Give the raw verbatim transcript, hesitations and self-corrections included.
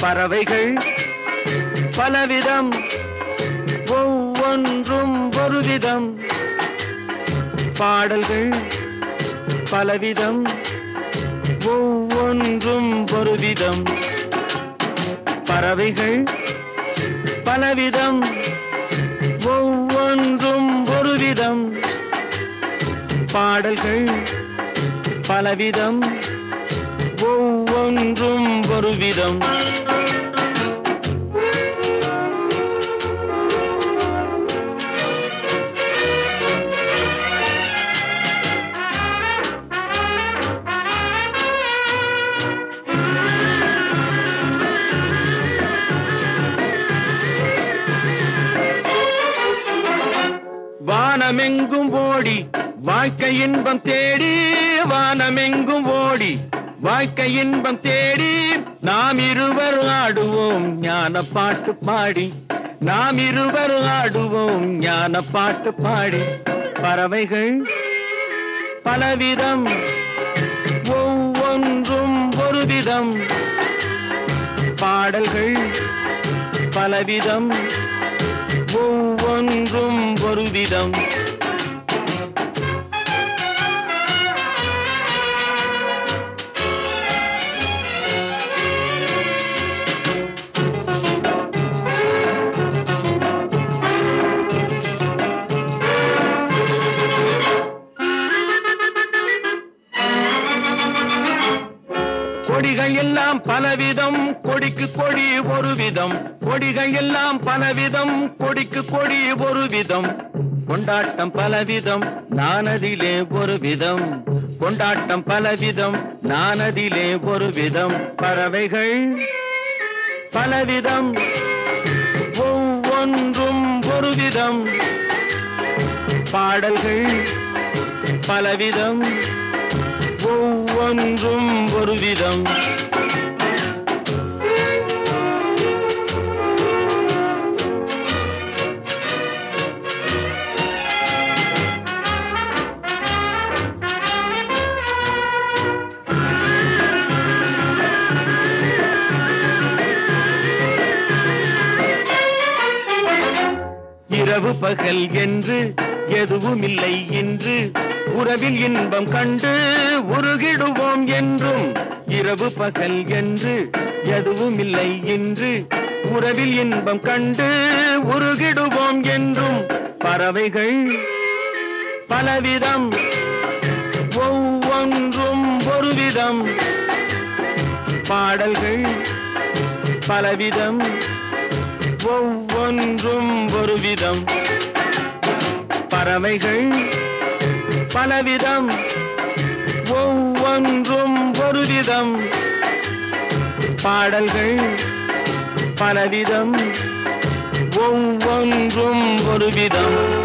பறவைகள் பலவிதம், ஒவ்வொன்றும் ஒரு விதம். பாடல்கள் பலவிதம், ஒவ்வொன்றும் ஒரு விதம். பறவைகள் பலவிதம், ஒவ்வொன்றும் ஒரு விதம். பாடல்கள் பலவிதம், ஒவ்வொன்றும் ஒரு விதம். வானமெங்கும் ஓடி வாழ்க்கை இன்பம் தேடி, வானமெங்கும் ஓடி வாழ்க்கை இன்பம் தேடி, நாம் இருவர் ஆடுவோம் ஞான பாட்டு பாடி, நாம் இருவர் ஆடுவோம் ஞான பாட்டு பாடி. பறவைகள் பலவிதம், ஒவ்வொன்றும் ஒரு விதம். பாடல்கள் பலவிதம், ஒவ்வொன்றும் ஒரு விதம். கொடிகள் எல்லாம் பலவிதம், கொடிக்கு கொடி ஒரு விதம். கொடிகள் எல்லாம் பலவிதம், கொடிக்கு கொடி ஒரு விதம். கொண்டாட்டம் பலவிதம், நானதிலே ஒரு விதம். கொண்டாட்டம் பலவிதம், நானதிலே ஒரு விதம். பறவைகள் பலவிதம், ஒவ்வொன்றும் ஒரு விதம். பாடல்கள் பலவிதம், ஒவ்வொன்றும் ஒரு விதம். இரவு பகல் என்று எதுவும் இல்லை இன்று, உறவில் இன்பம் கண்டு உருகிடுவோம் என்றும். இரவு பகல் என்று எதுவும் இல்லை இன்று, உறவில் இன்பம் கண்டு உருகிடுவோம் என்றும். பறவைகள் பலவிதம், ஒவ்வொன்றும் ஒரு விதம். பாடல்கள் பலவிதம், ஒவ்வொன்றும் ஒரு விதம். பறவைகள் பலவிதம், ஒவ்வொன்றும் ஒரு விதம். பாடல்கள் பலவிதம், ஒவ்வொன்றும் ஒரு விதம்.